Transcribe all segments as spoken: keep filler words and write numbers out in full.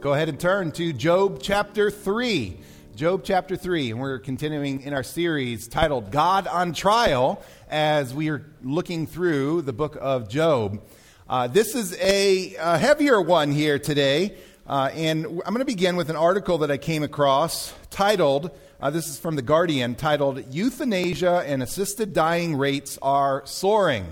Go ahead and turn to Job chapter three. Job chapter three, and we're continuing in our series titled God on Trial as we are looking through the book of Job. Uh, this is a, a heavier one here today, uh, and I'm going to begin with an article that I came across titled, uh, this is from The Guardian, titled, Euthanasia and Assisted Dying Rates Are Soaring.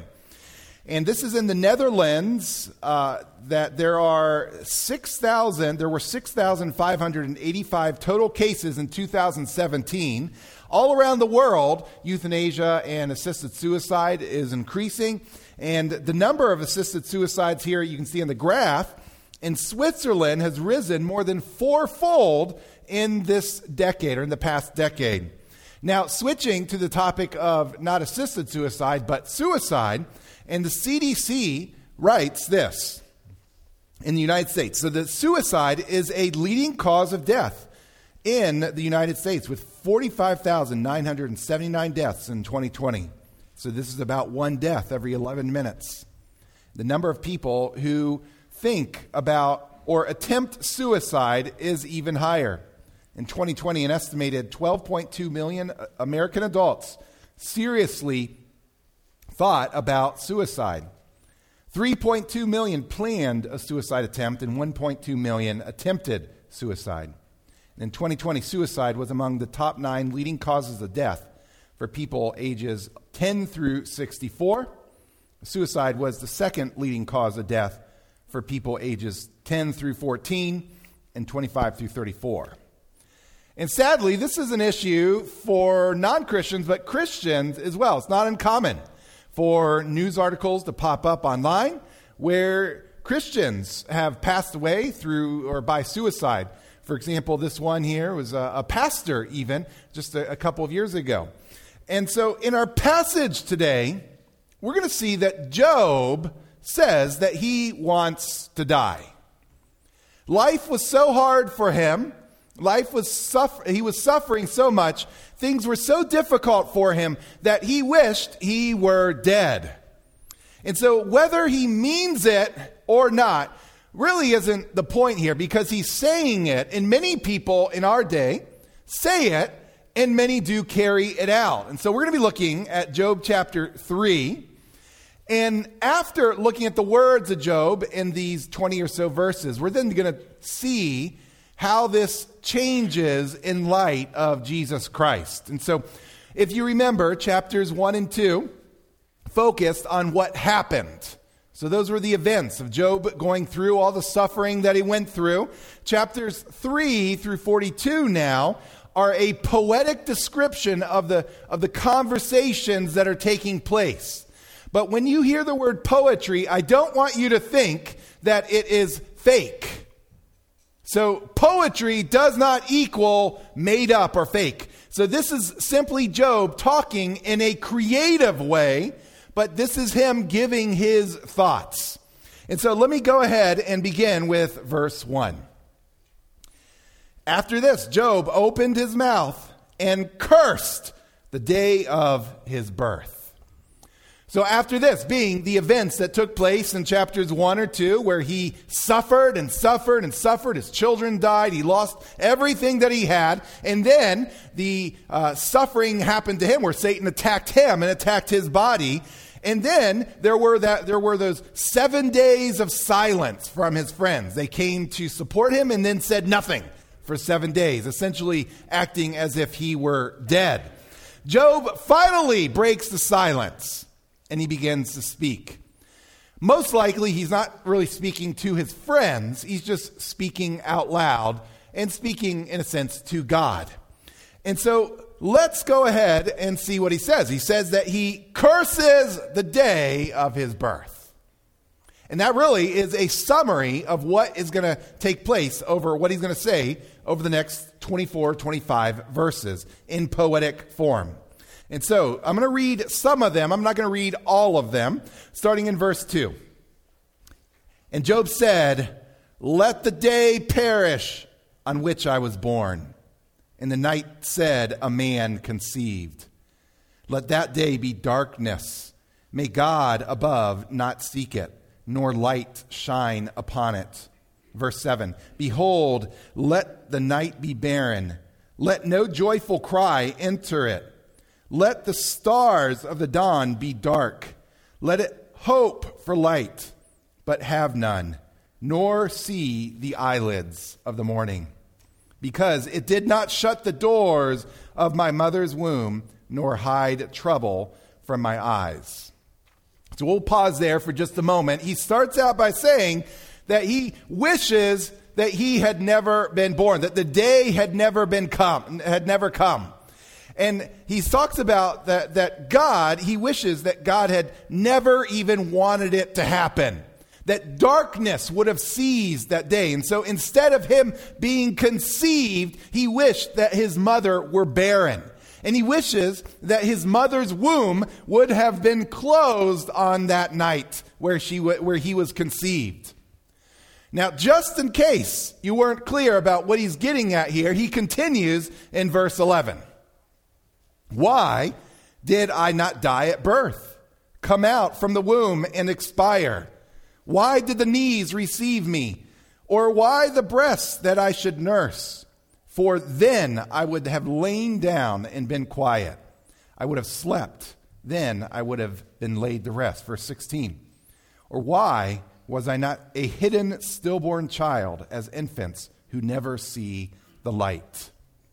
And this is in the Netherlands, uh, that there are six thousand, there were six thousand five hundred eighty-five total cases in two thousand seventeen. All around the world, euthanasia and assisted suicide is increasing. And the number of assisted suicides here, you can see in the graph, in Switzerland has risen more than fourfold in this decade, or in the past decade. Now, switching to the topic of not assisted suicide, but suicide, and the C D C writes this in the United States. So the suicide is a leading cause of death in the United States with forty-five thousand nine hundred seventy-nine deaths in twenty twenty. So this is about one death every eleven minutes. The number of people who think about or attempt suicide is even higher. In twenty twenty, an estimated twelve point two million American adults seriously thought about suicide. three point two million planned a suicide attempt and one point two million attempted suicide. In twenty twenty, suicide was among the top nine leading causes of death for people ages ten through sixty-four. Suicide was the second leading cause of death for people ages ten through fourteen and twenty-five through thirty-four. And sadly, this is an issue for non-Christians, but Christians as well. It's not uncommon for news articles to pop up online where Christians have passed away through or by suicide. For example, this one here was a, a pastor even just a, a couple of years ago. And so in our passage today, we're going to see that Job says that he wants to die. Life was so hard for him. Life was suffer- he was suffering so much. Things were so difficult for him that he wished he were dead. And so whether he means it or not really isn't the point here, because he's saying it, and many people in our day say it, and many do carry it out. And so we're going to be looking at Job chapter three. And after looking at the words of Job in these twenty or so verses, we're then going to see how this changes in light of Jesus Christ. And so if you remember, chapters one and two focused on what happened. So those were the events of Job going through all the suffering that he went through. Chapters three through forty-two now are a poetic description of the, of the conversations that are taking place. But when you hear the word poetry, I don't want you to think that it is fake. So poetry does not equal made up or fake. So this is simply Job talking in a creative way, but this is him giving his thoughts. And so let me go ahead and begin with verse one. After this, Job opened his mouth and cursed the day of his birth. So after this, being the events that took place in chapters one or two, where he suffered and suffered and suffered, his children died, he lost everything that he had, and then the uh, suffering happened to him where Satan attacked him and attacked his body, and then there were that there were those seven days of silence from his friends. They came to support him and then said nothing for seven days, essentially acting as if he were dead. Job finally breaks the silence. And he begins to speak. Most likely, he's not really speaking to his friends. He's just speaking out loud and speaking, in a sense, to God. And so let's go ahead and see what he says. He says that he curses the day of his birth. And that really is a summary of what is going to take place over what he's going to say over the next twenty-four, twenty-five verses in poetic form. And so I'm going to read some of them. I'm not going to read all of them, starting in verse two. And Job said, "Let the day perish on which I was born, and the night said, a man conceived. Let that day be darkness. May God above not seek it, nor light shine upon it. verse seven. Behold, let the night be barren. Let no joyful cry enter it. Let the stars of the dawn be dark. Let it hope for light, but have none, nor see the eyelids of the morning. Because it did not shut the doors of my mother's womb, nor hide trouble from my eyes. So we'll pause there for just a moment. He starts out by saying that he wishes that he had never been born, that the day had never been come, had never come. And he talks about that, that God, he wishes that God had never even wanted it to happen, that darkness would have seized that day. And so instead of him being conceived, he wished that his mother were barren. And he wishes that his mother's womb would have been closed on that night where she where he was conceived. Now, just in case you weren't clear about what he's getting at here, he continues in verse eleven. Why did I not die at birth, come out from the womb and expire? Why did the knees receive me? Or why the breasts that I should nurse? For then I would have lain down and been quiet. I would have slept. Then I would have been laid to rest. Verse sixteen. Or why was I not a hidden stillborn child as infants who never see the light?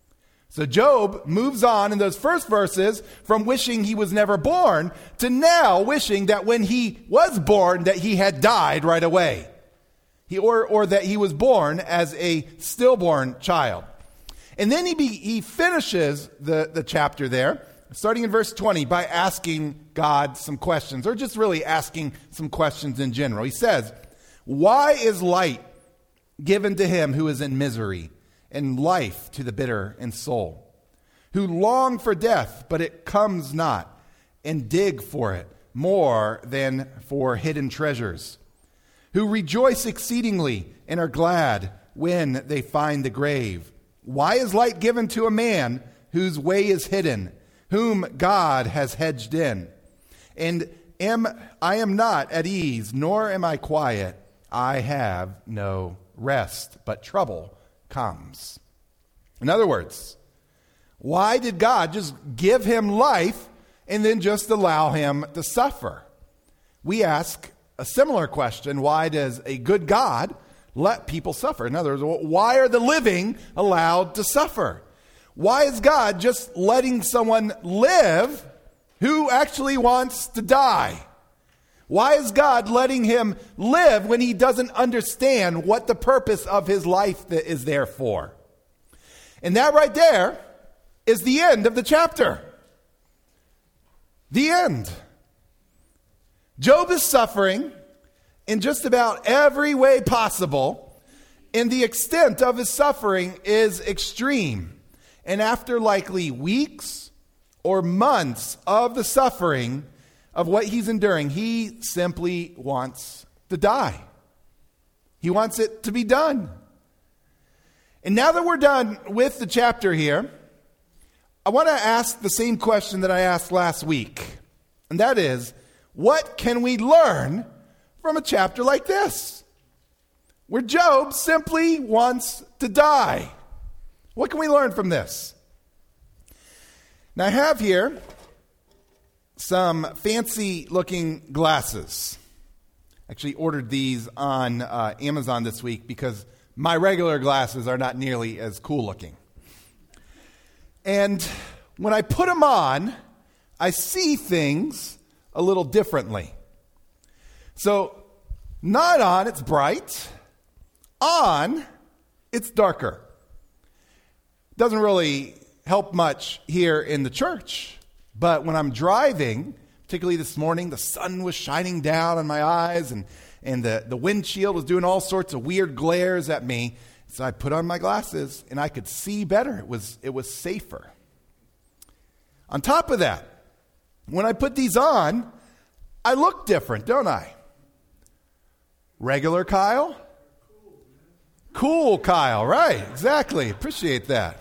So Job moves on in those first verses from wishing he was never born to now wishing that when he was born that he had died right away. He, or, or that he was born as a stillborn child. And then he, be, he finishes the, the chapter there, starting in verse twenty, by asking God some questions, or just really asking some questions in general. He says, why is light given to him who is in misery, and life to the bitter in soul, who long for death, but it comes not, and dig for it more than for hidden treasures, who rejoice exceedingly and are glad when they find the grave? Why is light given to a man whose way is hidden, whom God has hedged in? And am I am not at ease, nor am I quiet. I have no rest, but trouble comes. In other words, why did God just give him life and then just allow him to suffer? We ask a similar question. Why does a good God let people suffer? In other words, why are the living allowed to suffer? Why is God just letting someone live who actually wants to die? Why is God letting him live when he doesn't understand what the purpose of his life is there for? And that right there is the end of the chapter. The end. Job is suffering in just about every way possible, and the extent of his suffering is extreme. And after likely weeks or months of the suffering of what he's enduring, he simply wants to die. He wants it to be done. And now that we're done with the chapter here, I want to ask the same question that I asked last week. And that is, what can we learn from a chapter like this, where Job simply wants to die? What can we learn from this? Now, I have here some fancy-looking glasses. Actually ordered these on uh, Amazon this week because my regular glasses are not nearly as cool-looking. And when I put them on, I see things a little differently. So, not on, it's bright. On, it's darker. Doesn't really help much here in the church. But when I'm driving, particularly this morning, the sun was shining down on my eyes and, and the, the windshield was doing all sorts of weird glares at me. So I put on my glasses and I could see better. It was, it was safer. On top of that, when I put these on, I look different, don't I? Regular Kyle? Cool Kyle, right, exactly. Appreciate that.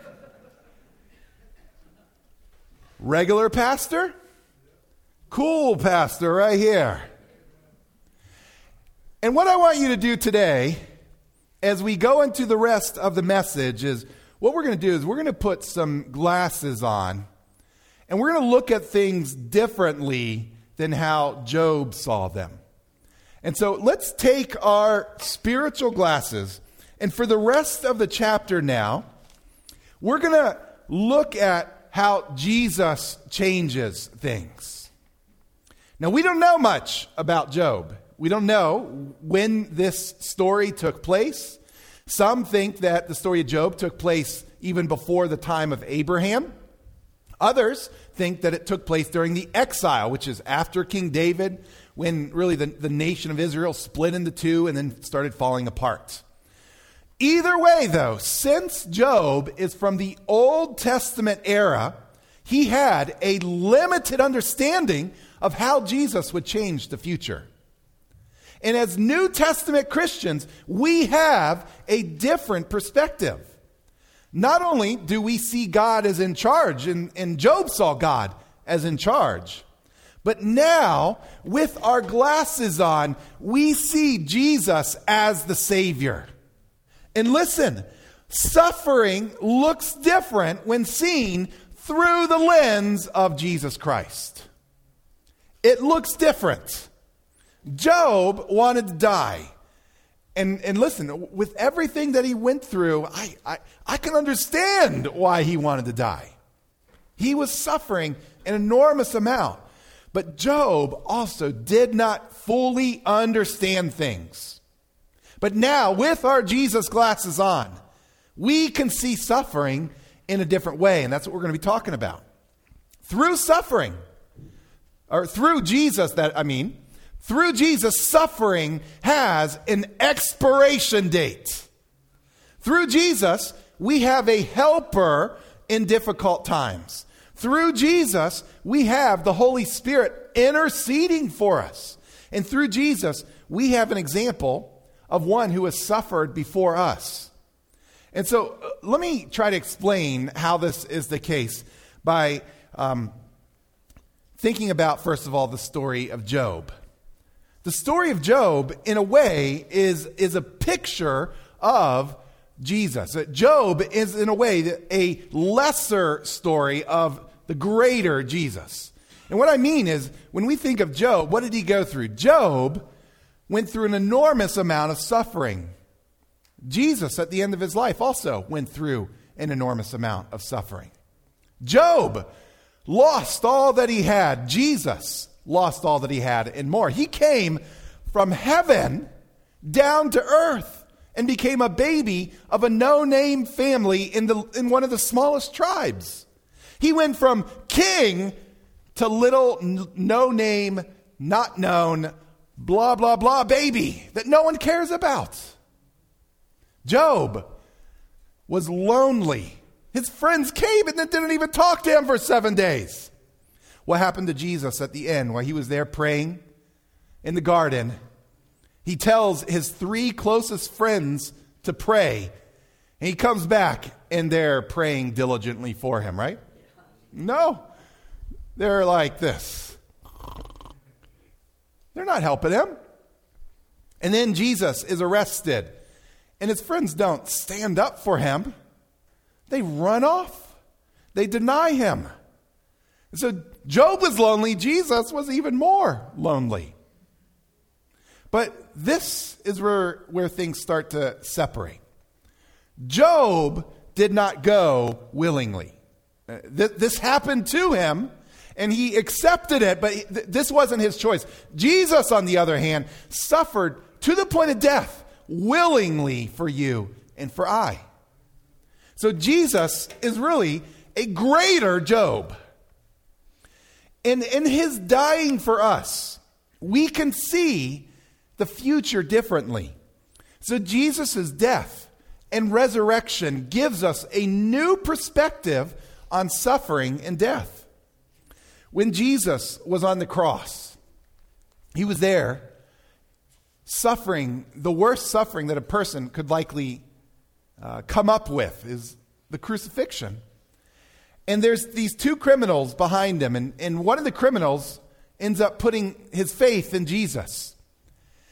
Regular pastor? Cool pastor right here. And what I want you to do today as we go into the rest of the message is what we're going to do is we're going to put some glasses on, and we're going to look at things differently than how Job saw them. And so let's take our spiritual glasses, and for the rest of the chapter now, we're going to look at how Jesus changes things. Now, we don't know much about Job. We don't know when this story took place. Some think that the story of Job took place even before the time of Abraham. Others think that it took place during the exile, which is after King David, when really the, the nation of Israel split into two and then started falling apart. Either way, though, since Job is from the Old Testament era, he had a limited understanding of how Jesus would change the future. And as New Testament Christians, we have a different perspective. Not only do we see God as in charge, and, and Job saw God as in charge, but now, with our glasses on, we see Jesus as the Savior. And listen, suffering looks different when seen through the lens of Jesus Christ. It looks different. Job wanted to die. And, and listen, with everything that he went through, I, I, I can understand why he wanted to die. He was suffering an enormous amount. But Job also did not fully understand things. But now, with our Jesus glasses on, we can see suffering in a different way. And that's what we're going to be talking about. Through suffering, or through Jesus, that I mean, through Jesus, suffering has an expiration date. Through Jesus, we have a helper in difficult times. Through Jesus, we have the Holy Spirit interceding for us. And through Jesus, we have an example of one who has suffered before us. And so uh, let me try to explain how this is the case by um, thinking about, first of all, the story of Job. The story of Job, in a way, is, is a picture of Jesus. Job is, in a way, a lesser story of the greater Jesus. And what I mean is, when we think of Job, what did he go through? Job went through an enormous amount of suffering. Jesus, at the end of his life, also went through an enormous amount of suffering. Job lost all that he had. Jesus lost all that he had and more. He came from heaven down to earth and became a baby of a no-name family in the in one of the smallest tribes. He went from king to little n- no-name, not known, blah, blah, blah baby that no one cares about. Job was lonely. His friends came and then didn't even talk to him for seven days. What happened to Jesus at the end while he was there praying in the garden? He tells his three closest friends to pray. And he comes back and they're praying diligently for him, right? No. They're like this. They're not helping him. And then Jesus is arrested. And his friends don't stand up for him. They run off. They deny him. And so Job was lonely. Jesus was even more lonely. But this is where, where things start to separate. Job did not go willingly. Uh, th- this happened to him, and he accepted it, but th- this wasn't his choice. Jesus, on the other hand, suffered to the point of death willingly for you and for I. So Jesus is really a greater Job. And in his dying for us, we can see the future differently. So Jesus' death and resurrection gives us a new perspective on suffering and death. When Jesus was on the cross, he was there suffering, the worst suffering that a person could likely uh, come up with is the crucifixion. And there's these two criminals behind him, and, and one of the criminals ends up putting his faith in Jesus.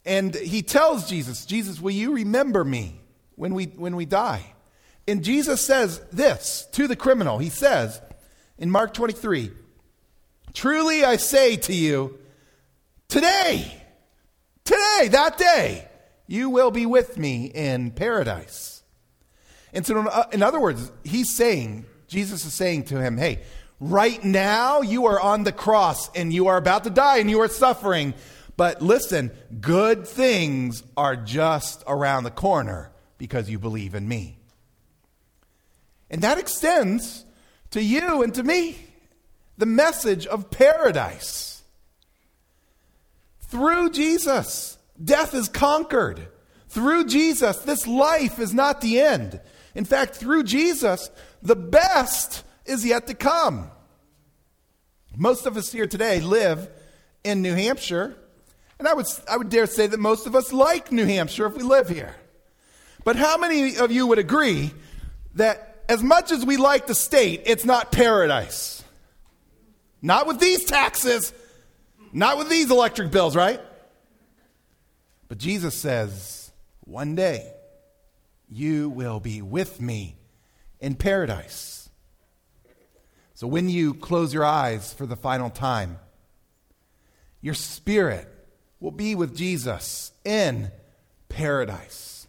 And he tells Jesus, Jesus, will you remember me when we when we die? And Jesus says this to the criminal. He says in Mark twenty-three, truly I say to you, today, today, that day, you will be with me in paradise. And so in other words, he's saying, Jesus is saying to him, hey, right now you are on the cross and you are about to die and you are suffering. But listen, good things are just around the corner because you believe in me. And that extends to you and to me, the message of paradise. Through Jesus, death is conquered. Through Jesus, this life is not the end. In fact, through Jesus, the best is yet to come. Most of us here today live in New Hampshire. And I would I would dare say that most of us like New Hampshire if we live here. But how many of you would agree that as much as we like the state, it's not paradise? Not with these taxes, not with these electric bills, right? But Jesus says, one day you will be with me in paradise. So when you close your eyes for the final time, your spirit will be with Jesus in paradise.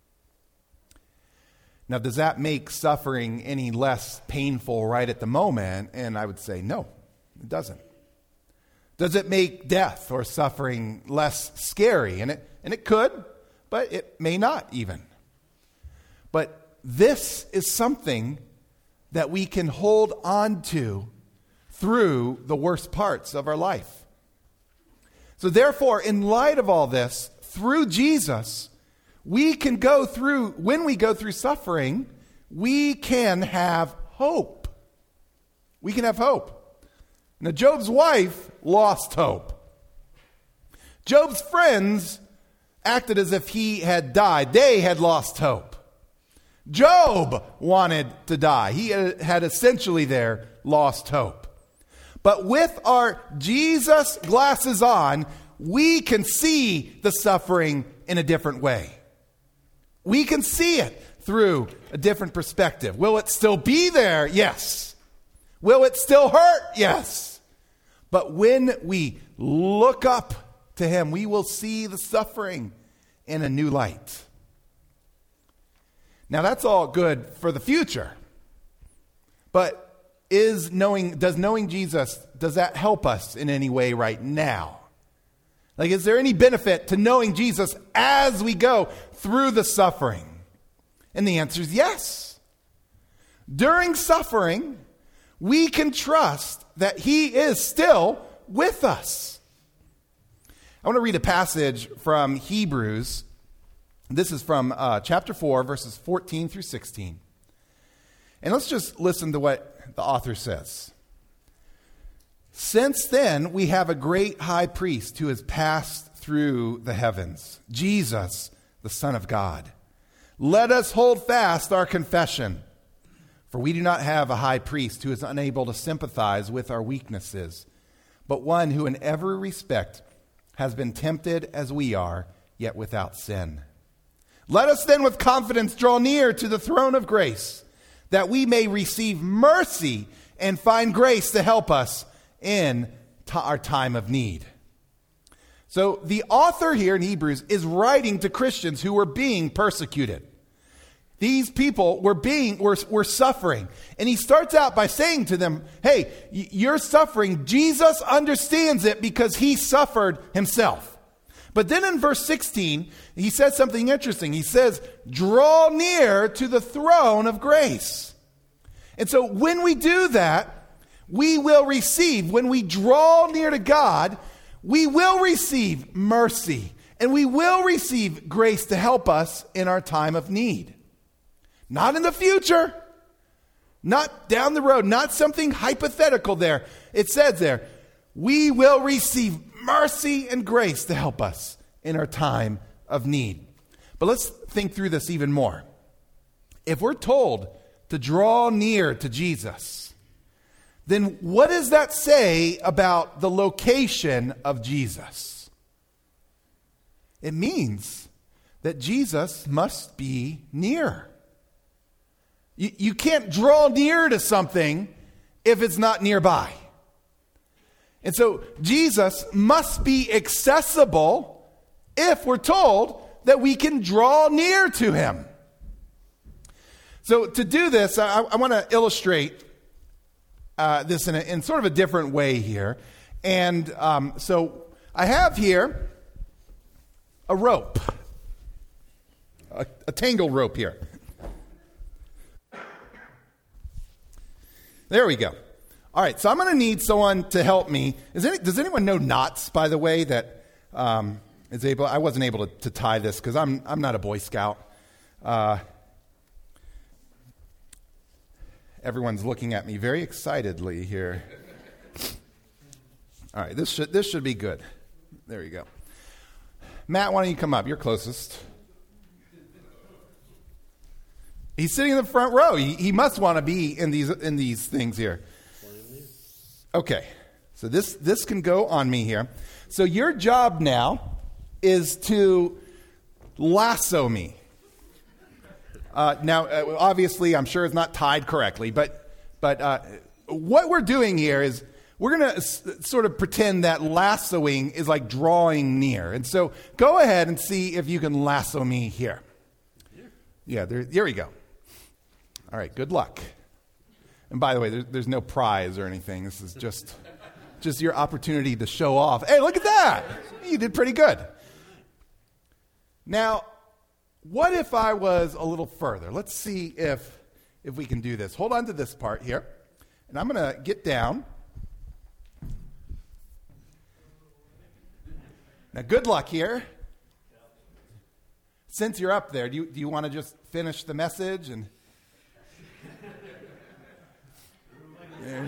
Now, does that make suffering any less painful right at the moment? And I would say no, it doesn't. Does it make death or suffering less scary? And it, and it could, but it may not even. But this is something that we can hold on to through the worst parts of our life. So therefore, in light of all this, through Jesus, we can go through, when we go through suffering, we can have hope. We can have hope. Now, Job's wife lost hope. Job's friends acted as if he had died. They had lost hope. Job wanted to die. He had essentially there lost hope. But with our Jesus glasses on, we can see the suffering in a different way. We can see it through a different perspective. Will it still be there? Yes. Will it still hurt? Yes. But when we look up to him, we will see the suffering in a new light. Now that's all good for the future. But Is knowing, does knowing Jesus, does that help us in any way right now? Like, is there any benefit to knowing Jesus as we go through the suffering? And the answer is yes. During suffering, we can trust that he is still with us. I want to read a passage from Hebrews. This is from uh, chapter four, verses fourteen through sixteen. And let's just listen to what the author says. Since then, we have a great high priest who has passed through the heavens, Jesus, the Son of God. Let us hold fast our confession, for we do not have a high priest who is unable to sympathize with our weaknesses, but one who in every respect has been tempted as we are, yet without sin. Let us then with confidence draw near to the throne of grace, that we may receive mercy and find grace to help us in t- our time of need. So the author here in Hebrews is writing to Christians who were being persecuted. These people were being were, were suffering. And he starts out by saying to them, hey, y- you're suffering. Jesus understands it because he suffered himself. But then in verse sixteen, he says something interesting. He says, draw near to the throne of grace. And so when we do that, we will receive, when we draw near to God, we will receive mercy and we will receive grace to help us in our time of need. Not in the future, not down the road, not something hypothetical there. It says there, we will receive mercy and grace to help us in our time of need. But let's think through this even more. If we're told to draw near to Jesus, then what does that say about the location of Jesus? It means that Jesus must be near. You, you can't draw near to something if it's not nearby. And so Jesus must be accessible if we're told that we can draw near to him. So to do this, I, I want to illustrate uh, this in, a, in sort of a different way here. And um, so I have here a rope, a, a tangled rope here. There we go. All right, so I'm going to need someone to help me. Is any, does anyone know knots, by the way, that um, is able? I wasn't able to, to tie this because I'm I'm not a Boy Scout. Uh, everyone's looking at me very excitedly here. All right, this should this should be good. There you go. Matt, why don't you come up? You're closest. He's sitting in the front row. He, he must want to be in these in these things here. Okay, so this this can go on me here. So your job now is to lasso me. Uh, now, uh, obviously, I'm sure it's not tied correctly, but but uh, what we're doing here is we're going to s- sort of pretend that lassoing is like drawing near. And so go ahead and see if you can lasso me here. Yeah, there, there we go. All right, good luck. And by the way, there's, there's no prize or anything. This is just, just your opportunity to show off. Hey, look at that. You did pretty good. Now, what if I was a little further? Let's see if, if we can do this. Hold on to this part here. And I'm going to get down. Now, good luck here. Since you're up there, do you, do you want to just finish the message? And yeah.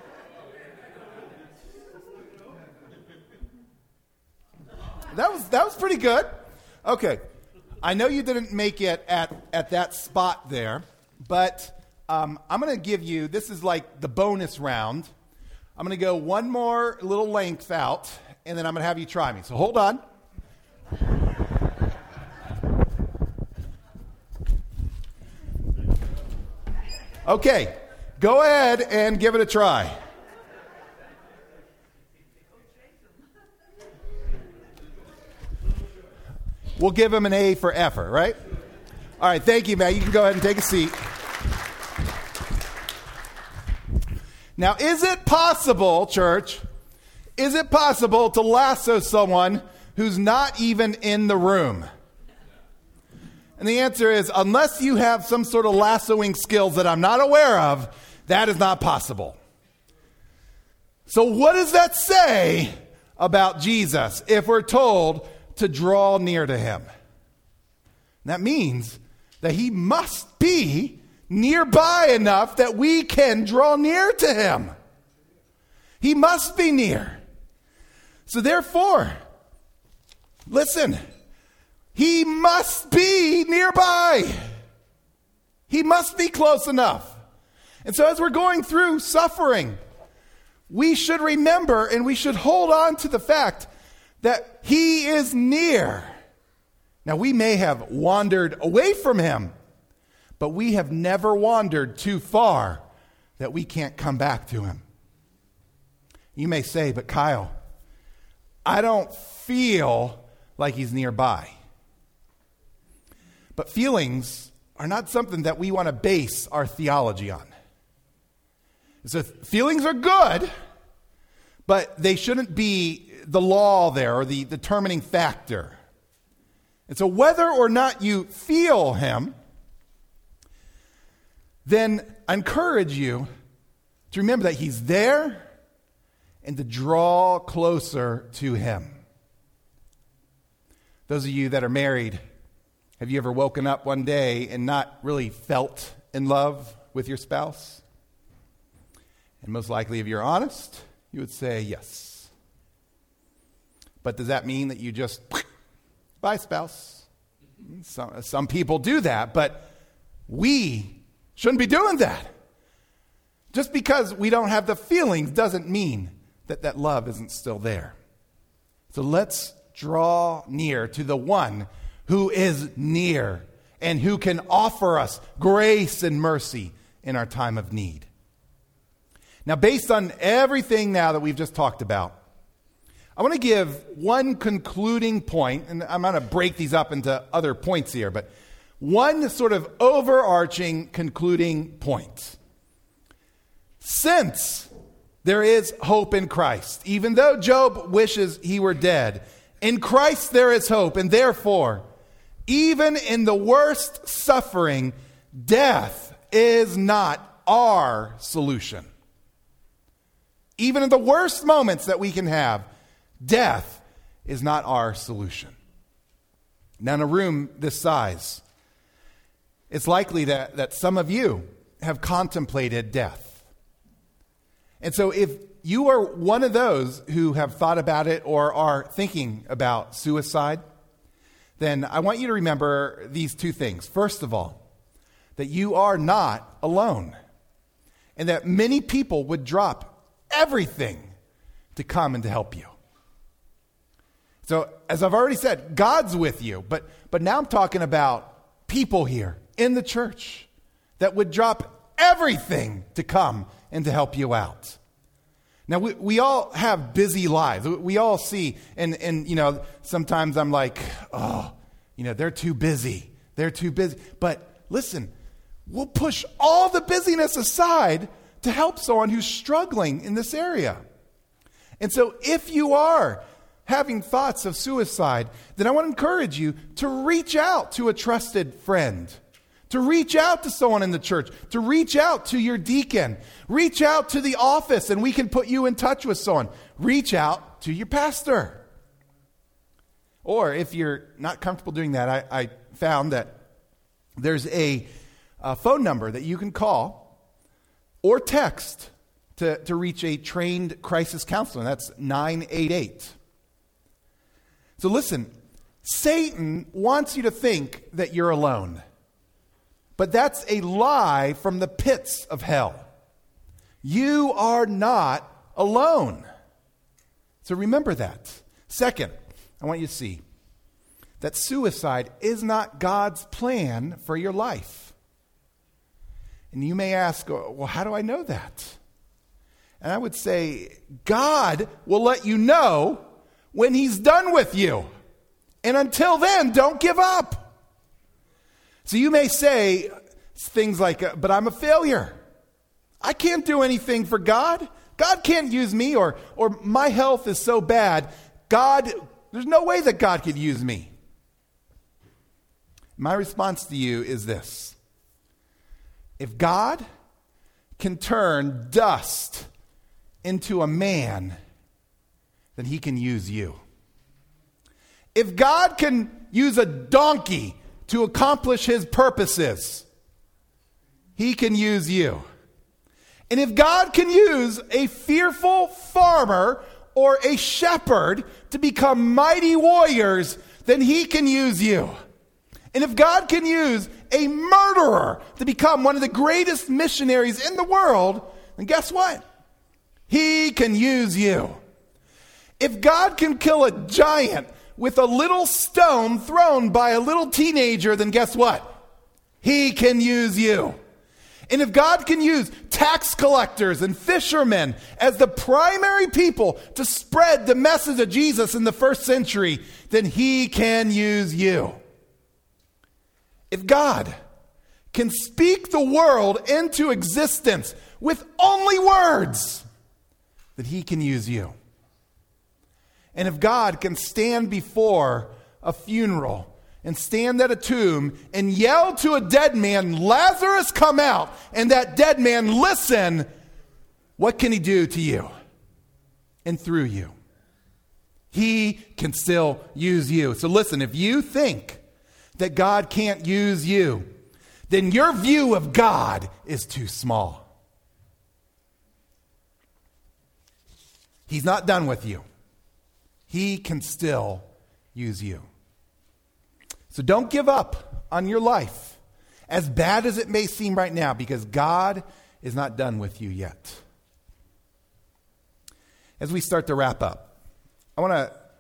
That was that was pretty good. Okay, I know you didn't make it at, at that spot there, but um, I'm going to give you, this is like the bonus round. I'm going to go one more little length out, and then I'm going to have you try me. So hold on. Okay, go ahead and give it a try. We'll give him an A for effort, right? All right, thank you, Matt. You can go ahead and take a seat. Now, is it possible, church, is it possible to lasso someone who's not even in the room? And the answer is, unless you have some sort of lassoing skills that I'm not aware of, that is not possible. So what does that say about Jesus if we're told to draw near to him? That means that he must be nearby enough that we can draw near to him. He must be near. So therefore, listen, he must be nearby. He must be close enough. And so as we're going through suffering, we should remember and we should hold on to the fact that he is near. Now, we may have wandered away from him, but we have never wandered too far that we can't come back to him. You may say, but Kyle, I don't feel like he's nearby. But feelings are not something that we want to base our theology on. So feelings are good, but they shouldn't be the law there or the determining factor. And so whether or not you feel him, then I encourage you to remember that he's there and to draw closer to him. Those of you that are married, have you ever woken up one day and not really felt in love with your spouse? And most likely, if you're honest, you would say yes. But does that mean that you just, bye, spouse? Some, some people do that, but we shouldn't be doing that. Just because we don't have the feelings doesn't mean that that love isn't still there. So let's draw near to the one who is near and who can offer us grace and mercy in our time of need. Now, based on everything now that we've just talked about, I want to give one concluding point, and I'm going to break these up into other points here, but one sort of overarching concluding point. Since there is hope in Christ, even though Job wishes he were dead, in Christ there is hope, and therefore, even in the worst suffering, death is not our solution. Even in the worst moments that we can have, death is not our solution. Now, in a room this size, it's likely that, that some of you have contemplated death. And so if you are one of those who have thought about it or are thinking about suicide, then I want you to remember these two things. First of all, that you are not alone, and that many people would drop everything to come and to help you. So, as I've already said, God's with you, but, but now I'm talking about people here in the church that would drop everything to come and to help you out. Now, we, we all have busy lives. We all see, and, and, you know, sometimes I'm like, oh, you know, they're too busy. They're too busy. But listen, we'll push all the busyness aside to help someone who's struggling in this area. And so if you are having thoughts of suicide, then I want to encourage you to reach out to a trusted friend, to reach out to someone in the church, to reach out to your deacon, reach out to the office and we can put you in touch with someone. Reach out to your pastor. Or if you're not comfortable doing that, I, I found that there's a, a phone number that you can call or text to, to reach a trained crisis counselor. That's nine eight eight. So listen, Satan wants you to think that you're alone. But that's a lie from the pits of hell. You are not alone. So remember that. Second, I want you to see that suicide is not God's plan for your life. And you may ask, well, how do I know that? And I would say, God will let you know when he's done with you. And until then, don't give up. So you may say things like, but I'm a failure. I can't do anything for God. God can't use me, or, or my health is so bad. God, there's no way that God could use me. My response to you is this. If God can turn dust into a man, then he can use you. If God can use a donkey to accomplish his purposes, he can use you. And if God can use a fearful farmer or a shepherd to become mighty warriors, then he can use you. And if God can use a murderer to become one of the greatest missionaries in the world, then guess what? He can use you. If God can kill a giant with a little stone thrown by a little teenager, then guess what? He can use you. And if God can use tax collectors and fishermen as the primary people to spread the message of Jesus in the first century, then he can use you. If God can speak the world into existence with only words, then he can use you. And if God can stand before a funeral and stand at a tomb and yell to a dead man, Lazarus, come out, and that dead man listen, what can he do to you and through you? He can still use you. So listen, if you think that God can't use you, then your view of God is too small. He's not done with you. He can still use you. So don't give up on your life, as bad as it may seem right now, because God is not done with you yet. As we start to wrap up, I want to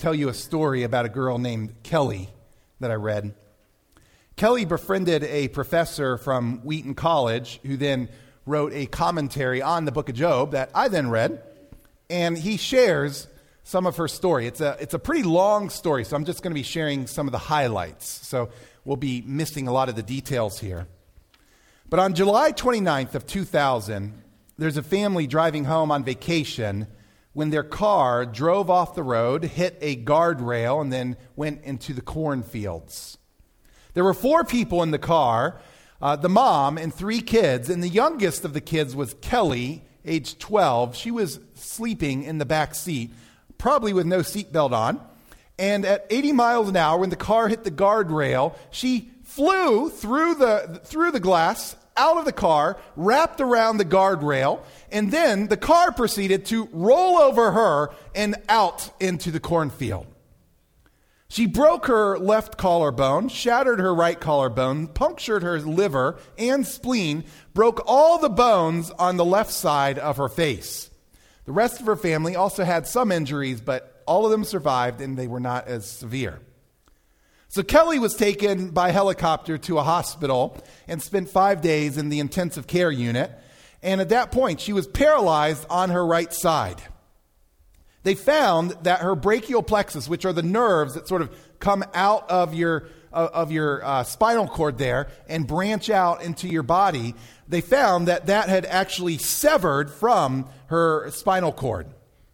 tell you a story about a girl named Kelly that I read. Kelly befriended a professor from Wheaton College who then wrote a commentary on the book of Job that I then read, and he shares some of her story. It's a it's a pretty long story, so I'm just going to be sharing some of the highlights. So we'll be missing a lot of the details here. But on July twenty-ninth of two thousand, there's a family driving home on vacation when their car drove off the road, hit a guardrail, and then went into the cornfields. There were four people in the car, uh, the mom and three kids, and the youngest of the kids was Kelly, age twelve. She was sleeping in the back seat, probably with no seatbelt on. And at eighty miles an hour, when the car hit the guardrail, she flew through the through the glass, out of the car, wrapped around the guardrail, and then the car proceeded to roll over her and out into the cornfield. She broke her left collarbone, shattered her right collarbone, punctured her liver and spleen, broke all the bones on the left side of her face. The rest of her family also had some injuries, but all of them survived and they were not as severe. So Kelly was taken by helicopter to a hospital and spent five days in the intensive care unit. And at that point, she was paralyzed on her right side. They found that her brachial plexus, which are the nerves that sort of come out of your uh, of your uh, spinal cord there and branch out into your body, they found that that had actually severed from her spinal cord.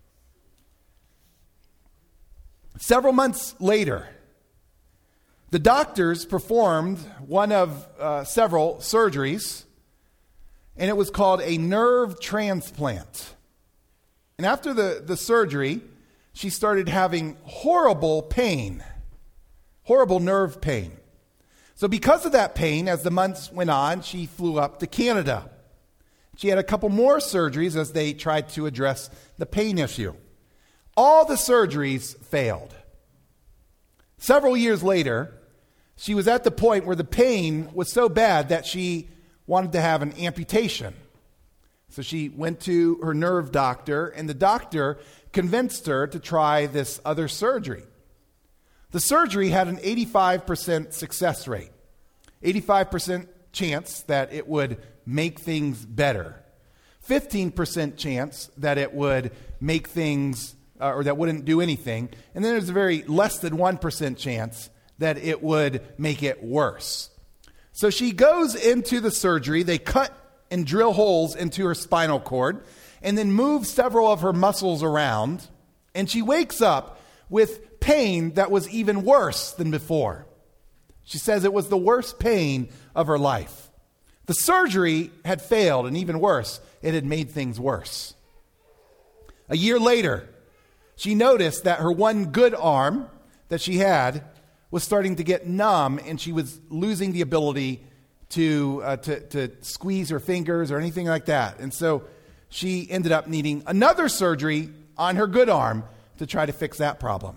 Several months later, the doctors performed one of uh, several surgeries, and it was called a nerve transplant. And after the, the surgery, she started having horrible pain, horrible nerve pain. So because of that pain, as the months went on, she flew up to Canada. She had a couple more surgeries as they tried to address the pain issue. All the surgeries failed. Several years later, she was at the point where the pain was so bad that she wanted to have an amputation. So she went to her nerve doctor, and the doctor convinced her to try this other surgery. The surgery had an eighty-five percent success rate, eighty-five percent chance that it would make things better, fifteen percent chance that it would make things, uh, or that wouldn't do anything, and then there's a very less than one percent chance that it would make it worse. So she goes into the surgery, they cut and drill holes into her spinal cord, and then move several of her muscles around, and she wakes up with pain that was even worse than before. She says it was the worst pain of her life. The surgery had failed, and even worse, it had made things worse. A year later, she noticed that her one good arm that she had was starting to get numb, and she was losing the ability to, uh, to to squeeze her fingers or anything like that. And so she ended up needing another surgery on her good arm to try to fix that problem.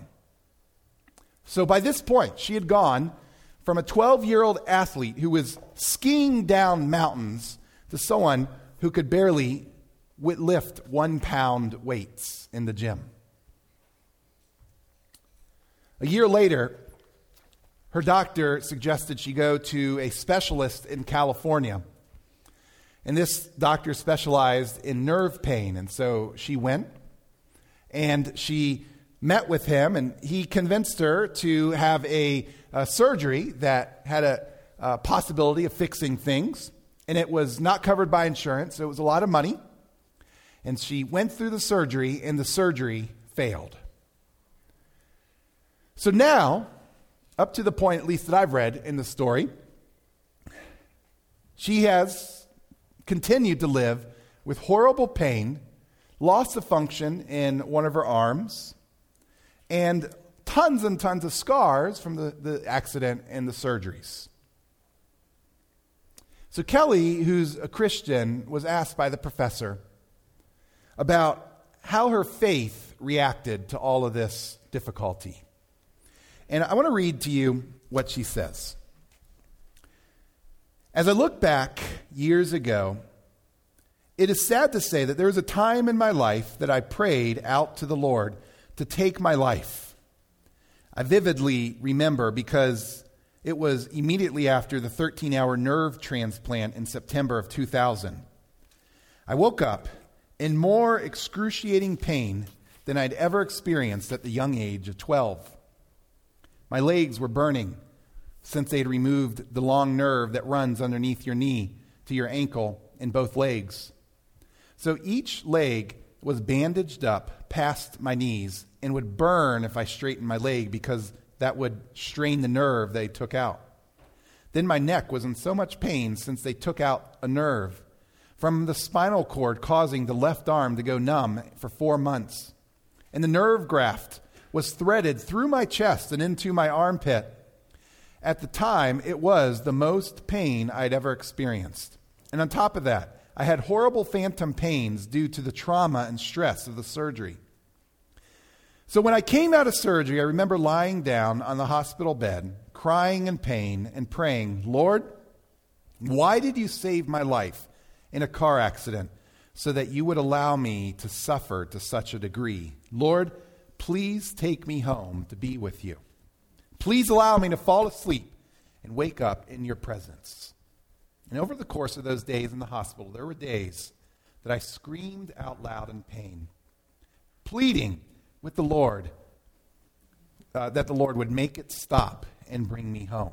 So by this point, she had gone from a twelve-year-old athlete who was skiing down mountains to someone who could barely lift one-pound weights in the gym. A year later, her doctor suggested she go to a specialist in California. And this doctor specialized in nerve pain. And so she went and she met with him, and he convinced her to have a, a surgery that had a, a possibility of fixing things. And it was not covered by insurance, so it was a lot of money. And she went through the surgery, and the surgery failed. So now, up to the point, at least that I've read in the story, she has continued to live with horrible pain, loss of function in one of her arms, and tons and tons of scars from the, the accident and the surgeries. So Kelly, who's a Christian, was asked by the professor about how her faith reacted to all of this difficulty. And I want to read to you what she says. As I look back years ago, it is sad to say that there was a time in my life that I prayed out to the Lord to take my life. I vividly remember because it was immediately after the thirteen-hour nerve transplant in September of two thousand. I woke up in more excruciating pain than I'd ever experienced at the young age of twelve. My legs were burning since they'd removed the long nerve that runs underneath your knee to your ankle in both legs. So each leg was bandaged up past my knees and would burn if I straightened my leg because that would strain the nerve they took out. Then my neck was in so much pain since they took out a nerve from the spinal cord, causing the left arm to go numb for four months. And the nerve graft was threaded through my chest and into my armpit. At the time, it was the most pain I'd ever experienced. And on top of that, I had horrible phantom pains due to the trauma and stress of the surgery. So when I came out of surgery, I remember lying down on the hospital bed, crying in pain and praying, Lord, why did you save my life in a car accident so that you would allow me to suffer to such a degree? Lord, please take me home to be with you. Please allow me to fall asleep and wake up in your presence. And over the course of those days in the hospital, there were days that I screamed out loud in pain, pleading with the Lord uh, that the Lord would make it stop and bring me home.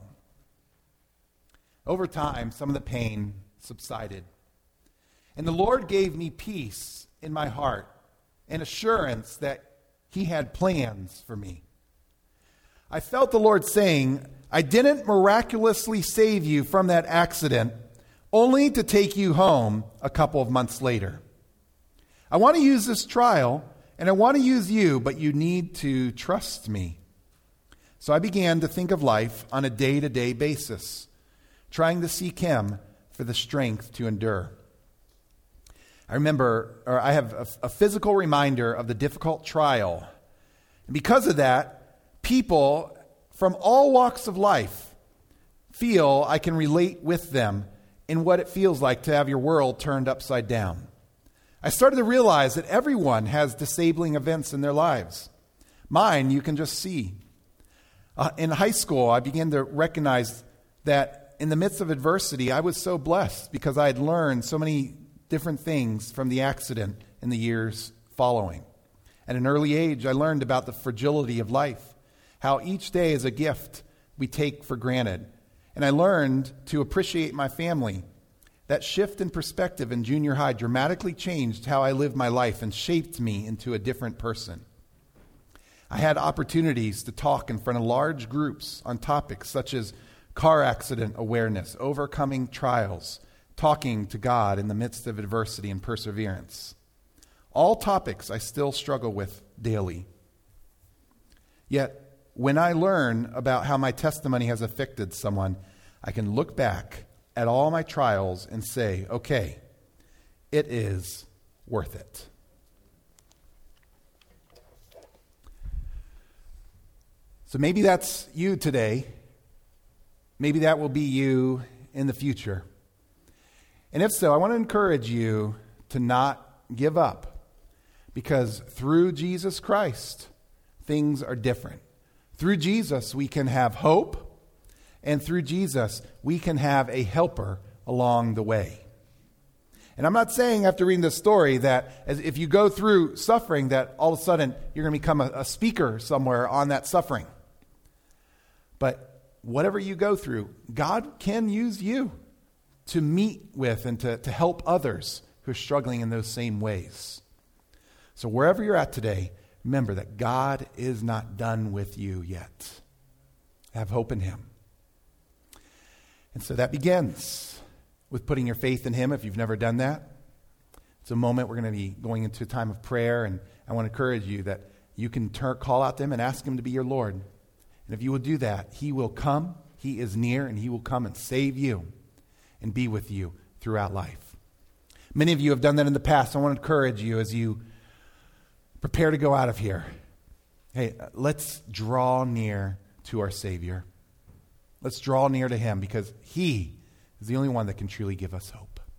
Over time, some of the pain subsided. And the Lord gave me peace in my heart and assurance that He had plans for me. I felt the Lord saying, I didn't miraculously save you from that accident only to take you home a couple of months later. I want to use this trial and I want to use you, but you need to trust me. So I began to think of life on a day-to-day basis, trying to seek Him for the strength to endure. I remember, or I have a, a physical reminder of the difficult trial. And because of that, people from all walks of life feel I can relate with them in what it feels like to have your world turned upside down. I started to realize that everyone has disabling events in their lives. Mine, you can just see. Uh, in high school, I began to recognize that in the midst of adversity, I was so blessed because I had learned so many different things from the accident in the years following. At an early age, I learned about the fragility of life, how each day is a gift we take for granted. And I learned to appreciate my family. That shift in perspective in junior high dramatically changed how I lived my life and shaped me into a different person. I had opportunities to talk in front of large groups on topics such as car accident awareness, overcoming trials, talking to God in the midst of adversity and perseverance. All topics I still struggle with daily. Yet, when I learn about how my testimony has affected someone, I can look back at all my trials and say, okay, it is worth it. So maybe that's you today. Maybe that will be you in the future. And if so, I want to encourage you to not give up, because through Jesus Christ, things are different. Through Jesus, we can have hope, and through Jesus, we can have a helper along the way. And I'm not saying after reading this story that as if you go through suffering that all of a sudden you're going to become a, a speaker somewhere on that suffering. But whatever you go through, God can use you to meet with and to, to help others who are struggling in those same ways. So wherever you're at today, remember that God is not done with you yet. Have hope in Him. And so that begins with putting your faith in Him if you've never done that. It's a moment we're going to be going into a time of prayer, and I want to encourage you that you can turn, call out to Him and ask Him to be your Lord. And if you will do that, He will come, He is near, and He will come and save you and be with you throughout life. Many of you have done that in the past. I want to encourage you as you prepare to go out of here. Hey, let's draw near to our Savior. Let's draw near to Him because He is the only one that can truly give us hope.